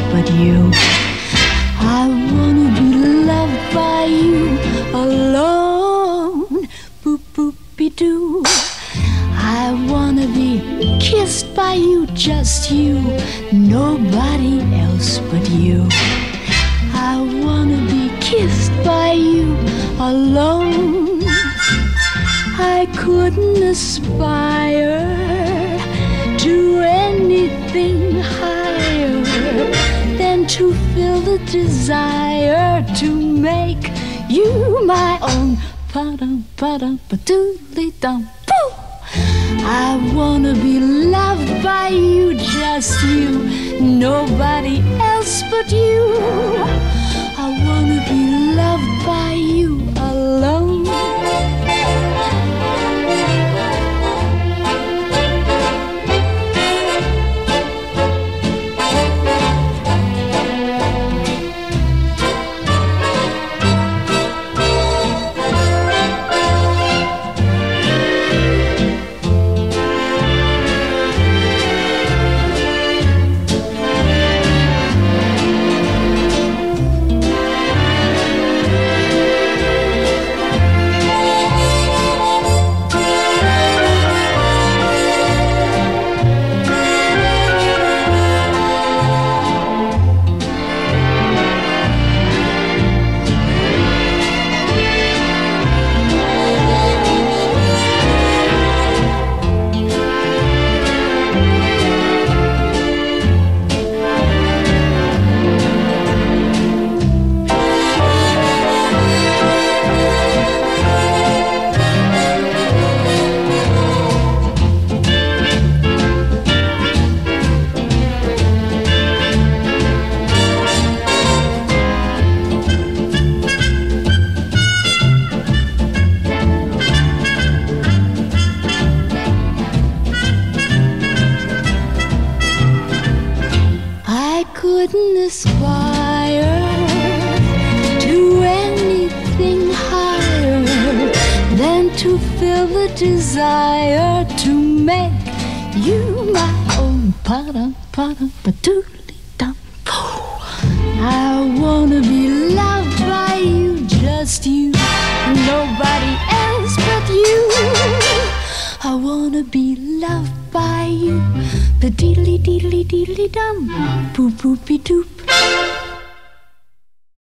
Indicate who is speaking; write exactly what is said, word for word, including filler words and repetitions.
Speaker 1: but you. I wanna be loved by you alone. Boop boopy doo. I wanna be kissed by you, just you, nobody else but you. I wanna be kissed by you alone. I couldn't aspire to anything higher than to feel the desire to make you my own. Pa-dum, pa-dum, pa-doodly-dum, poo! I wanna be loved by you, just you, nobody else but you. I wanna be loved by you alone. Couldn't aspire to anything higher than to feel the desire to make you my own. Pa-dum, pa-dum, pa-doodly-dum, poo. I wanna be loved by you, just you, nobody else but you. I wanna be loved by you, the deedly deedly deedly dum, boop boopy doop.